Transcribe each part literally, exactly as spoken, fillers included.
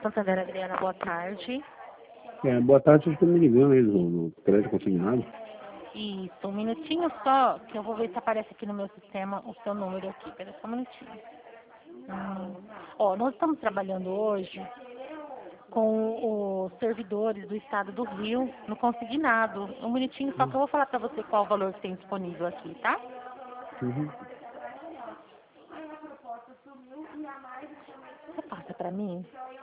Santander, Adriana, boa tarde. É, boa tarde, vocês estão me ligando aí do, do crédito consignado. Isso, um minutinho só, que eu vou ver se aparece aqui no meu sistema o seu número aqui. Espera só um minutinho. Hum. Ó, nós estamos trabalhando hoje com os servidores do estado do Rio no consignado. Um minutinho só que eu vou falar para você qual o valor que tem disponível aqui, tá? Uhum. Você passa para mim?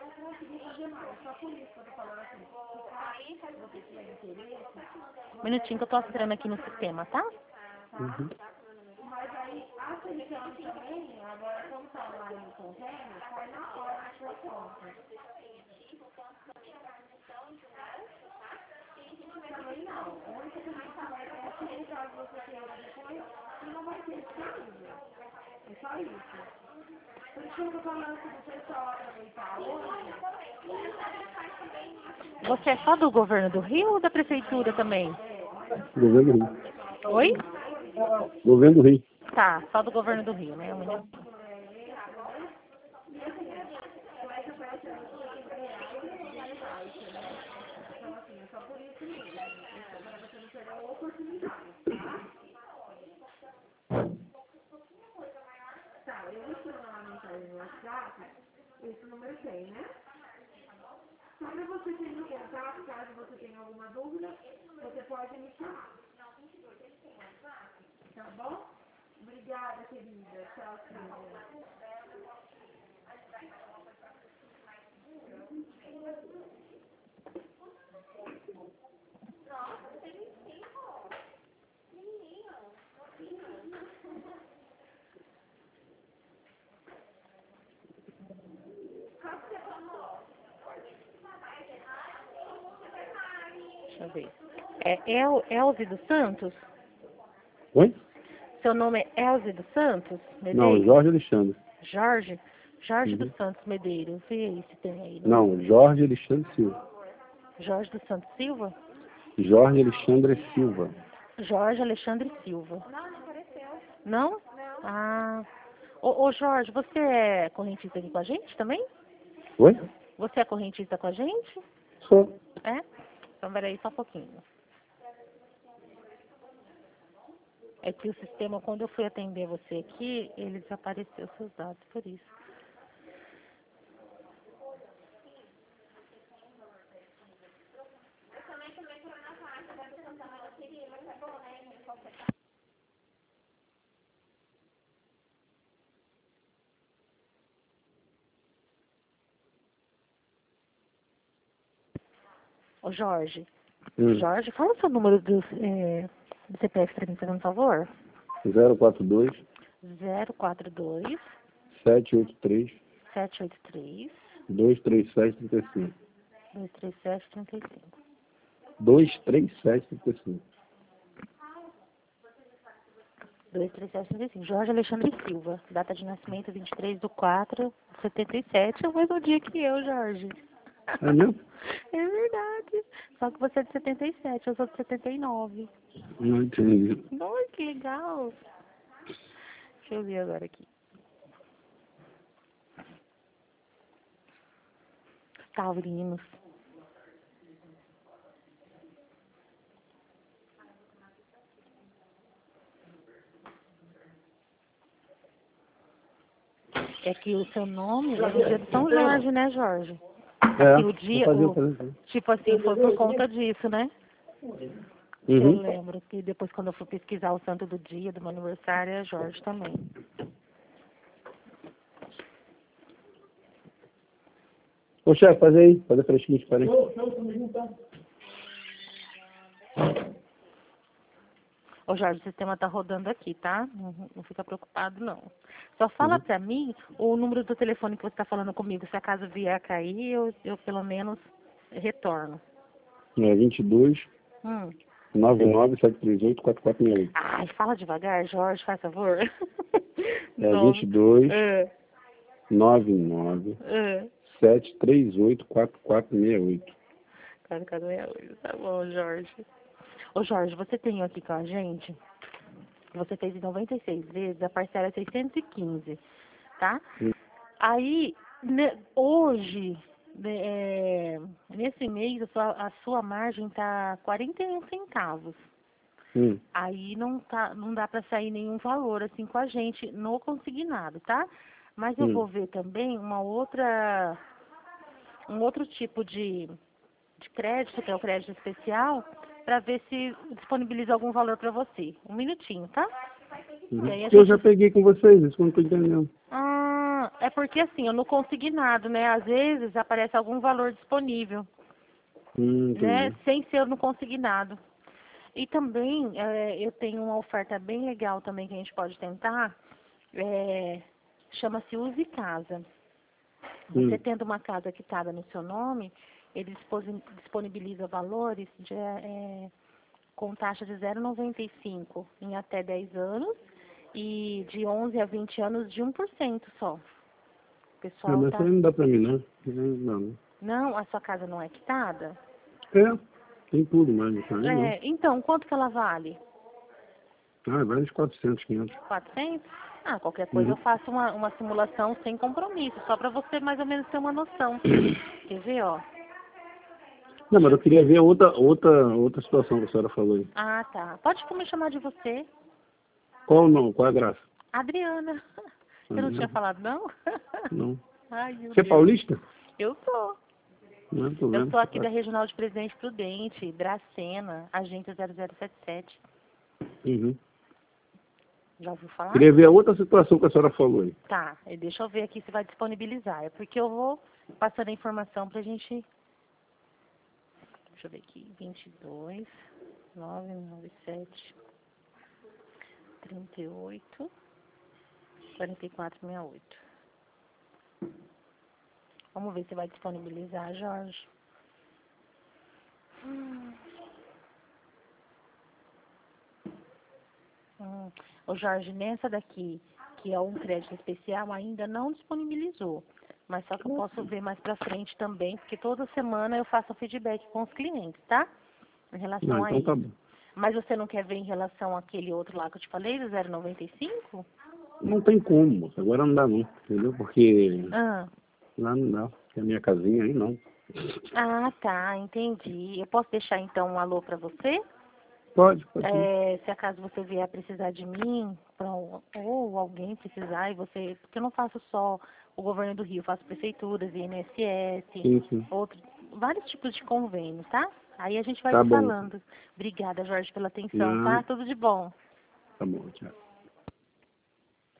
Um minutinho que eu tô entrando aqui no sistema, tá? Uhum. Mas aí, a comissão também, agora como está lá no convênio, sai na hora na sua conta. Também não. A única comissão vai ter aqui, caso você queira depois, e não vai ter disponível. É só isso. Por isso que eu tô falando que você só aproveitar hoje. Você é só do governo do Rio ou da prefeitura também? Governo do Rio. Oi? Governo do Rio. Tá, só do governo do Rio, né? Um minutinho. Tá, eu vou te mandar uma mensagem no WhatsApp, esse número tem, né? Só para você ter no contato, caso você tenha alguma dúvida, você pode me chamar. Tá bom? Obrigada, querida. Tchau, filha. Deixa eu ver. É El, Elze dos Santos? Oi? Seu nome é Elze dos Santos? Não, Medeiros? Jorge Alexandre. Jorge? Jorge Uhum. dos Santos Medeiros. Vê aí se tem aí. Não, Jorge Alexandre Silva. Jorge dos Santos Silva? Jorge Alexandre Silva. Jorge Alexandre Silva. Não? Ah. Ô, ô Jorge, você é correntista aqui com a gente também? Oi? Você é correntista com a gente? Sou. É? Então, peraí só um pouquinho. É que o sistema, quando eu fui atender você aqui, ele desapareceu seus dados, por isso. Ô Jorge, Hum. Jorge, fala o seu número do, é, do C P F pra mim, fazendo um favor. zero quatro dois, zero quatro dois, sete oito três, sete oito três, dois três sete, três cinco. dois três sete, três cinco. dois três sete, três cinco. dois três sete, três cinco. Jorge Alexandre Silva. Data de nascimento vinte e três de quatro de setenta e sete. É o mesmo dia que eu, Jorge. É mesmo? É verdade. Só que você é de setenta e sete, eu sou de setenta e nove. Não entendi. Nossa, que legal. Deixa eu ver agora aqui. Taurinos. É que o seu nome é do dia de São Jorge, né, Jorge? É, E o dia, vou fazer, o, vou fazer. tipo assim, foi por conta disso, né? Eu Uhum. lembro que depois quando eu fui pesquisar o santo do dia do meu aniversário, é Jorge também. Ô chefe, faz aí, fazer fresquinho, espera aí. Ô Jorge, o sistema tá rodando aqui, tá? Não, não fica preocupado, não. Só fala Uhum. pra mim o número do telefone que você tá falando comigo. Se acaso vier a cair, eu, eu pelo menos retorno. É vinte e dois, Hum. nove nove, sete três oito, quatro quatro seis oito. Ai, fala devagar, Jorge, faz favor. É vinte e dois, É, nove nove, é. sete três oito, quatro quatro seis oito. Quatro, quatro, seis, oito. Tá bom, Jorge. Ô Jorge, você tem aqui com a gente, você fez em noventa e seis vezes, a parcela é seiscentos e quinze, tá? Hum. Aí, ne- hoje, De- é, nesse mês a sua, a sua margem tá quarenta e um centavos. Hum. Aí não, tá, não dá para sair nenhum valor assim com a gente no consignado, tá? Mas eu Hum. vou ver também uma outra, um outro tipo de, de crédito, que é o crédito especial, para ver se disponibiliza algum valor para você. Um minutinho, tá? Uhum. E aí a Eu gente... já peguei com vocês, isso que eu não tô entendendo. Ah, é porque assim, eu no consignado, né? Às vezes aparece algum valor disponível, Hum, né? entendi. Sem ser no consignado. E também eh, eu tenho uma oferta bem legal também que a gente pode tentar. É, chama-se Use Casa. Você Hum. tendo uma casa quitada no seu nome, ele disposi- disponibiliza valores de, eh, com taxa de zero vírgula noventa e cinco em até dez anos e de onze a vinte anos de um por cento só. O Ah, pessoal mas isso tá... aí não dá pra mim, não. Não, não. Não, a sua casa não é quitada? É, tem tudo, mas isso aí não. É, então, quanto que ela vale? Ah, vai uns quatrocentos, quinhentos. quatrocentos? Ah, qualquer coisa eu Uhum. faço uma, uma simulação sem compromisso, só para você mais ou menos ter uma noção. Quer ver, ó? Não, mas eu queria ver outra, outra, outra situação que a senhora falou aí. Ah, tá. Pode me chamar de você, Qual não? Qual é a graça? Adriana. Ah, Eu não tinha não. falado, não? Não. Ai, meu Você é Deus. paulista? Eu sou. Não, tô Eu vendo. sou aqui da Regional de Presidente Prudente, Dracena, agente zero zero sete sete. Uhum. Já ouviu falar? Queria ver a outra situação que a senhora falou aí. Tá, e deixa eu ver aqui se vai disponibilizar. É porque eu vou passando a informação pra gente... Deixa eu ver aqui. vinte e dois, novecentos e noventa e sete, trinta e oito, quarenta e quatro, sessenta e oito. Vamos ver se vai disponibilizar, Jorge. Hum. Hum. Ô Jorge, nessa daqui, que é um crédito especial, ainda não disponibilizou. Mas só que eu posso ver mais pra frente também, porque toda semana eu faço feedback com os clientes, tá? Em relação Não, a então tá isso. bom. Mas você não quer ver em relação àquele outro lá que eu te falei, do zero vírgula noventa e cinco? Não tem como, moça. Agora não dá não, entendeu? Porque Ah. lá não dá. Porque a minha casinha aí não. Ah, tá, entendi. Eu posso deixar então um alô pra você? Pode, pode sim. É, se acaso você vier precisar de mim, pra, um- ou alguém precisar, e você, porque eu não faço só o governo do Rio, eu faço prefeituras, I N S S, Sim, sim. outros, vários tipos de convênios, tá? Aí a gente vai Tá se bom. falando. Obrigada, Jorge, pela atenção, Não, tá? Tudo de bom. tá bom, tchau.